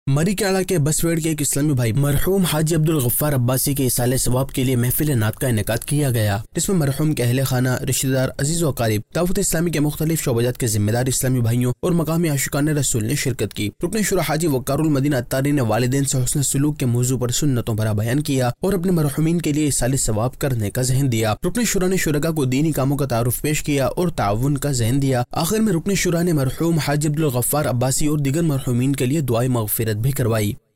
मरी के अला के बसवेड़ के एक इस्लामी भाई मरहूम हाजी अब्दुल गफ्फार अब्बासी के इसाले सवाब के लिए महफिल नात का इनेकाद किया गया, जिसमें मरहूम के अहले खाना, रिश्तेदार, अजीज व अकारीब, दावत इस्लामी के मुख्तलिफ शोबाजात के जिम्मेदार इस्लामी भाइयों और मकामी आशिकान रसूल ने शिरकत की। रुकन शुरा हाजी वक्कारुल मदीना अत्तारी ने वालिदैन से हुस्न सलूक के मौजू पर सुन्नतों भरा बयान किया और अपने मरहूमीन के लिए इसाले सवाब करने का जहन दिया। रुकन शुरा ने शुरका को दीनी कामों का तारुफ पेश किया और ताउन का जहन दिया। आखिर में रुकन शुरा ने मरहूम हाजी अब्दुल गफ्फार अब्बासी और दीगर मरहूमीन के लिए दुआए मगफिरत भी करवाई।